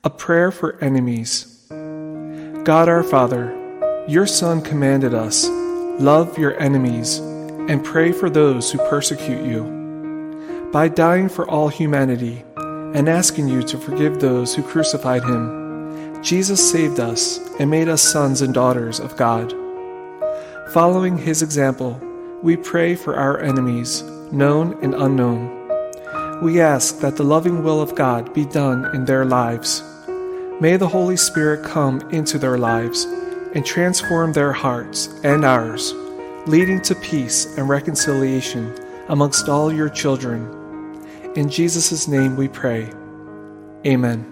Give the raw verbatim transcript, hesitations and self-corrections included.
A prayer for enemies. God our Father, your Son commanded us, love your enemies and pray for those who persecute you. By dying for all humanity and asking you to forgive those who crucified him, Jesus saved us and made us sons and daughters of God. Following his example, we pray for our enemies, known and unknown. We ask that the loving will of God be done in their lives. May the Holy Spirit come into their lives and transform their hearts and ours, leading to peace and reconciliation amongst all your children. In Jesus' name we pray. Amen.